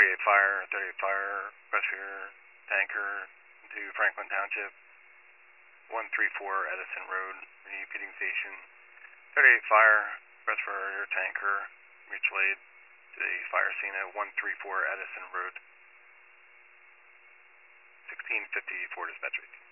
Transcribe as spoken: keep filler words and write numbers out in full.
thirty-eight fire, thirty-eight fire, request for your tanker to Franklin Township, one three four Edison Road, repeating station. thirty-eight fire, request for your tanker, mutual aid to the fire scene at one three four Edison Road. sixteen fifty-four dispatch.